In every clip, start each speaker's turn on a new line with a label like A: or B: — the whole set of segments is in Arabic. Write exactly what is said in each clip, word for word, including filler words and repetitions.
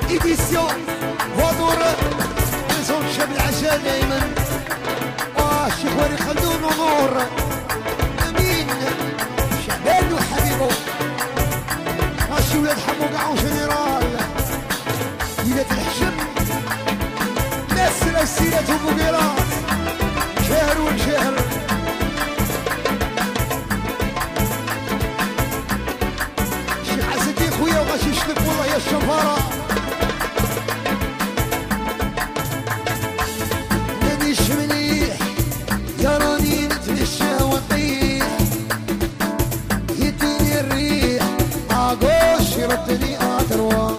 A: إديسيون ودور ميزون شاب العشاء دايما الشيخ ولي خلدون ونور أمين شعبان وحبيبه ماشي ولاد حمو قاعو جنرال ولاد الحشم ناس رسيلة وبقيرات شهر وشهر الشيخ عزتي خويا وغاشي يشلف والله يا الشفارة مانيش مليح يا راني نتمشى ونطيح يديني الريح عاقوش يردني أدرواس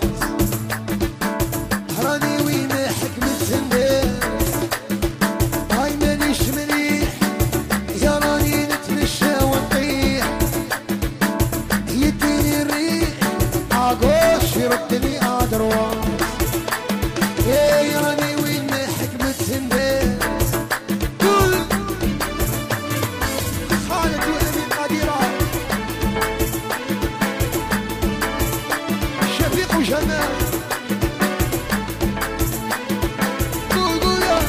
A: راني وين حكمت الناس هاي مانيش مليح يا راني نتمشى ونطيح يديني الريح عاقوش يردني أدرواس يا راني وين حكمت الناس قول خالد وأمين قديرة شفيق وجمال قول قول يا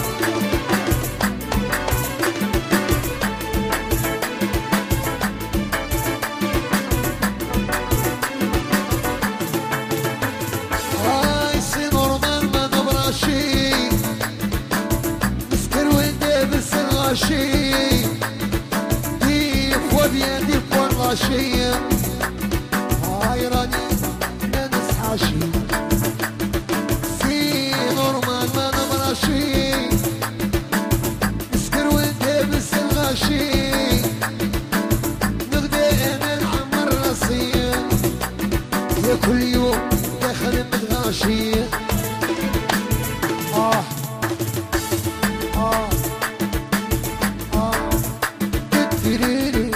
A: هاي سي نورمال ما نبراشي مسكر وندابس الغاشي ديف وبيدي والغاشي هاي راني ما نصحاشي سي نورمال ما نبراشي مسكر وندابس الغاشي نغدا انا نعمر راسي يا كل يوم داخل متغاشي آه آه آه تدريني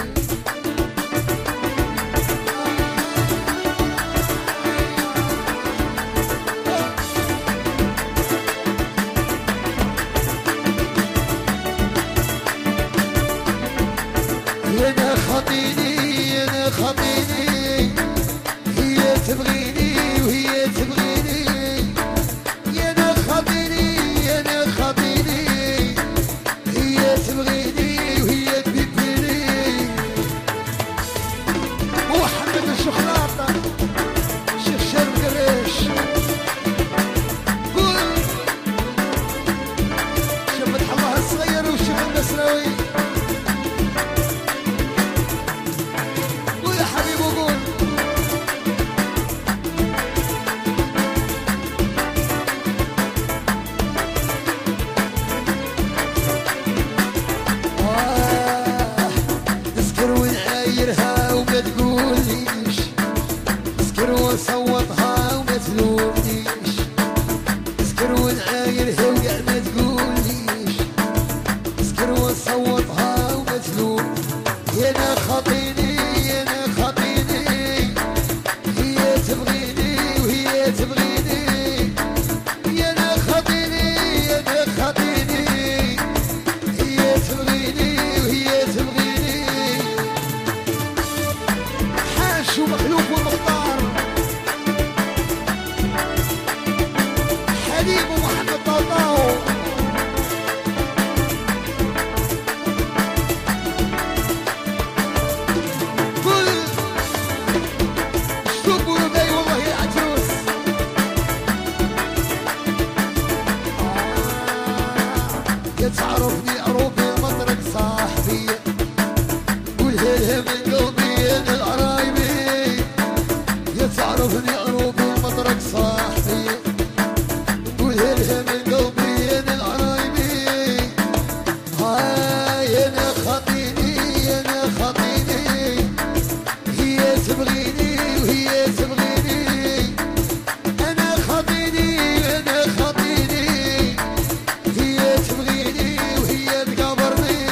A: يا انا خاطيني يا انا خاطيني هي تبغيني وهي تبغيني يا انا خاطيني يا انا خاطيني هي تبغيني وهي تبيني محمد الشخلاطة شيخ شرب قريش قول شيخ فتح الله الصغير والشيخ النسراوي قول يا حبيبي قول آه، تسكر ونعايرها وما تقوليش تسكر وصوتها وما تلومنيش تسكر ونعايرها وكاع ما تقوليش تسكر وصوتها وما تلوم يا انا خاطيني يا انا خاطيني هي تبغيني وهي تبغيني يا انا خاطيني يا انا خاطيني هي تبغيني وهي تبغيني حاش ومخلوف ومختار حليم ومحمد طاطاو كل شتوب ولبي والله يا عجوز يا تعرفني عروبي مطرق صاحبي قولها لها من قلبي انا القرايبي يا تعرفني عروبي مطرق صاحبي قولها لها من قلبي انا القرايبي هاي انا خاطيني انا خاطيني هي تبغيني وهي تبغيني انا خاطيني انا خاطيني هي تبغيني وهي تقابرني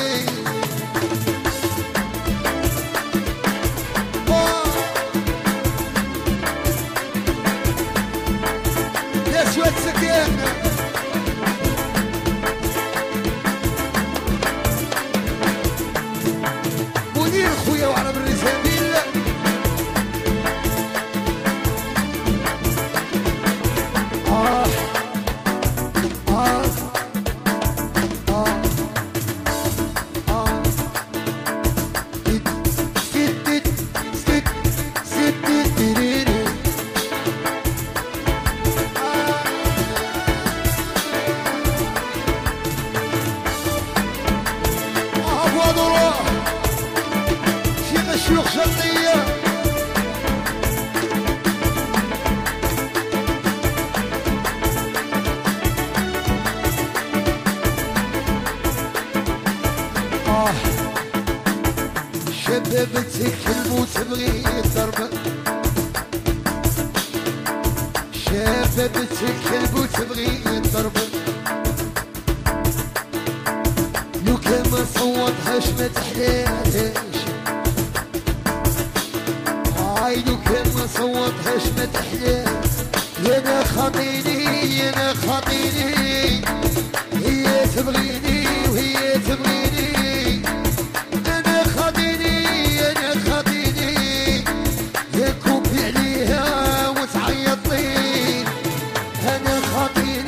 A: يا شوية سكين منير خويا وعرب الرساميل شافت كلب وتبغي الضرب شافت كلب وتبغي الضرب لو كان ما صوتهاش ما تحلاش هاي لو كان ما صوتهاش ما تحلاش يا انا خاطيني يا انا خاطيني هي تبغيني وهي تبغيني انا خاطيني انا خاطيني يا كوبي عليها وتعيطين انا خاطيني